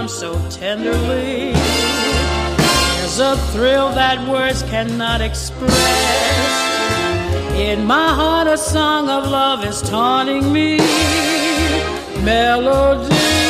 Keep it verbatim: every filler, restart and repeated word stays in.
arms so tenderly. There's a thrill that words cannot express. In my heart a song of love is taunting me. Melody